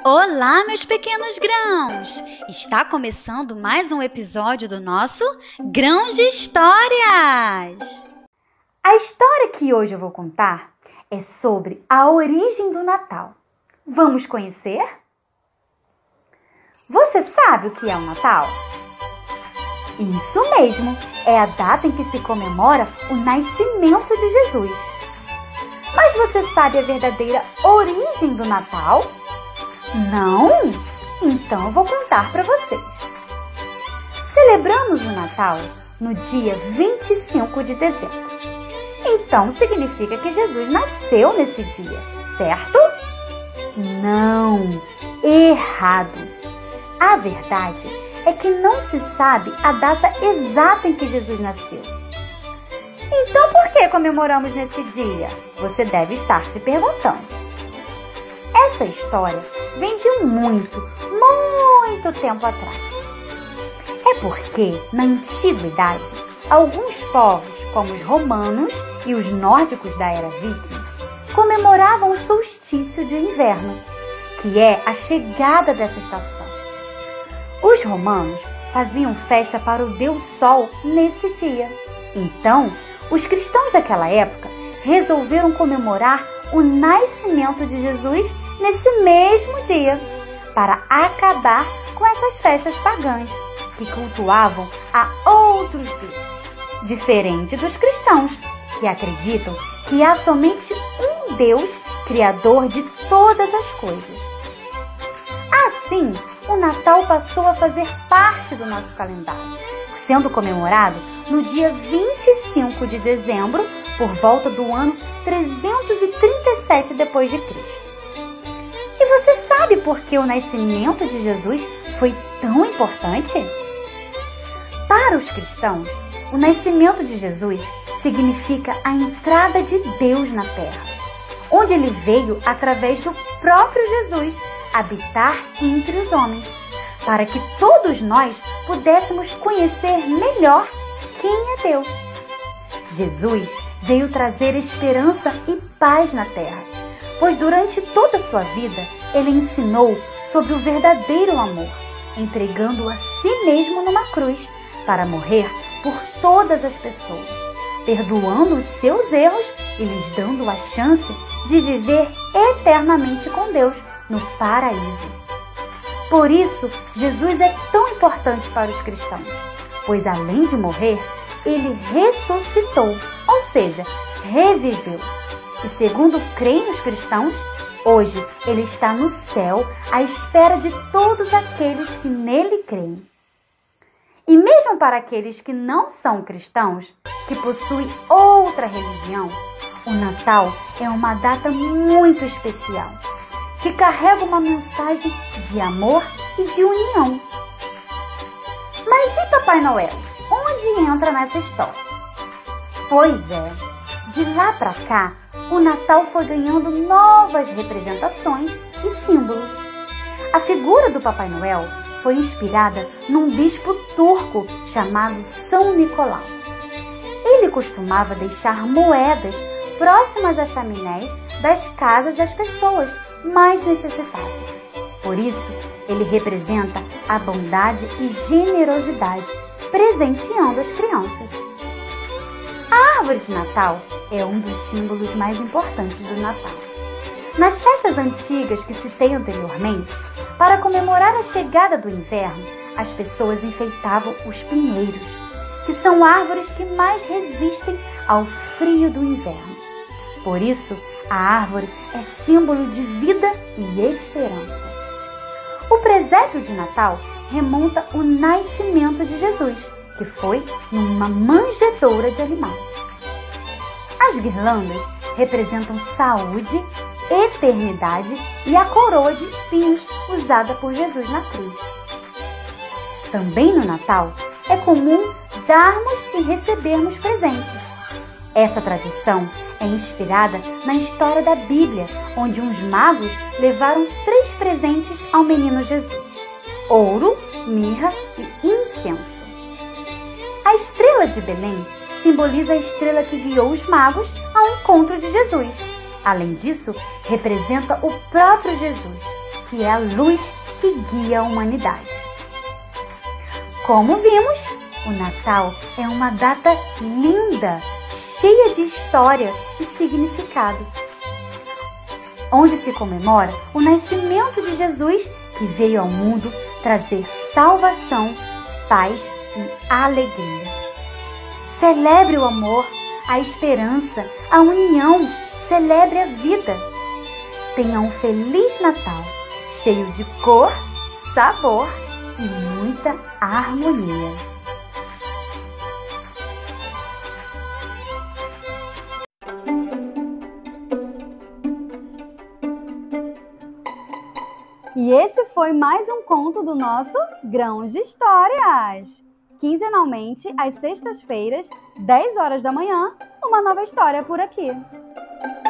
Olá, meus pequenos grãos! Está começando mais um episódio do nosso Grãos de Histórias! A história que hoje eu vou contar é sobre a origem do Natal. Vamos conhecer? Você sabe o que é o Natal? Isso mesmo, é a data em que se comemora o nascimento de Jesus. Mas você sabe a verdadeira origem do Natal? Não? Então eu vou contar para vocês. Celebramos o Natal no dia 25 de dezembro. Então significa que Jesus nasceu nesse dia, certo? Não, errado. A verdade é que não se sabe a data exata em que Jesus nasceu. Então por que comemoramos nesse dia? Você deve estar se perguntando. Essa história vem de muito tempo atrás. É porque, na antiguidade, alguns povos, como os romanos e os nórdicos da era viking, comemoravam o solstício de inverno, que é a chegada dessa estação. Os romanos faziam festa para o deus Sol nesse dia. Então, os cristãos daquela época resolveram comemorar o nascimento de Jesus nesse mesmo dia, para acabar com essas festas pagãs que cultuavam a outros deuses, diferente dos cristãos, que acreditam que há somente um Deus criador de todas as coisas. Assim, o Natal passou a fazer parte do nosso calendário, sendo comemorado no dia 25 de dezembro, por volta do ano 337 d.C. E você sabe por que o nascimento de Jesus foi tão importante? Para os cristãos, o nascimento de Jesus significa a entrada de Deus na terra, onde ele veio através do próprio Jesus habitar entre os homens, para que todos nós pudéssemos conhecer melhor quem é Deus. Jesus veio trazer esperança e paz na terra, pois durante toda a sua vida ele ensinou sobre o verdadeiro amor, entregando a si mesmo numa cruz para morrer por todas as pessoas, perdoando os seus erros e lhes dando a chance de viver eternamente com Deus no paraíso. Por isso, Jesus é tão importante para os cristãos, pois além de morrer, ele ressuscitou, ou seja, reviveu. E segundo creem os cristãos, hoje ele está no céu à espera de todos aqueles que nele creem. E mesmo para aqueles que não são cristãos, que possuem outra religião, o Natal é uma data muito especial, que carrega uma mensagem de amor e de união. Mas e Papai Noel? Onde entra nessa história? Pois é, de lá para cá, o Natal foi ganhando novas representações e símbolos. A figura do Papai Noel foi inspirada num bispo turco chamado São Nicolau. Ele costumava deixar moedas próximas às chaminés das casas das pessoas mais necessitadas. Por isso, ele representa a bondade e generosidade, presenteando as crianças. A árvore de Natal é um dos símbolos mais importantes do Natal. Nas festas antigas que citei anteriormente, para comemorar a chegada do inverno, as pessoas enfeitavam os pinheiros, que são árvores que mais resistem ao frio do inverno. Por isso, a árvore é símbolo de vida e esperança. O presépio de Natal remonta ao nascimento de Jesus, que foi numa manjedoura de animais. As guirlandas representam saúde, eternidade e a coroa de espinhos usada por Jesus na cruz. Também no Natal é comum darmos e recebermos presentes. Essa tradição é inspirada na história da Bíblia, onde uns magos levaram 3 presentes ao menino Jesus: ouro, mirra e incenso. A estrela de Belém simboliza a estrela que guiou os magos ao encontro de Jesus. Além disso, representa o próprio Jesus. que é a luz que guia a humanidade. Como vimos, o Natal é uma data linda, cheia de história e significado, onde se comemora o nascimento de Jesus, que veio ao mundo trazer salvação, paz e alegria. Celebre o amor, a esperança, a união, celebre a vida. Tenha um feliz Natal, cheio de cor, sabor e muita harmonia. E esse foi mais um conto do nosso Grãos de Histórias. Quinzenalmente, às sextas-feiras, 10 horas da manhã, uma nova história por aqui.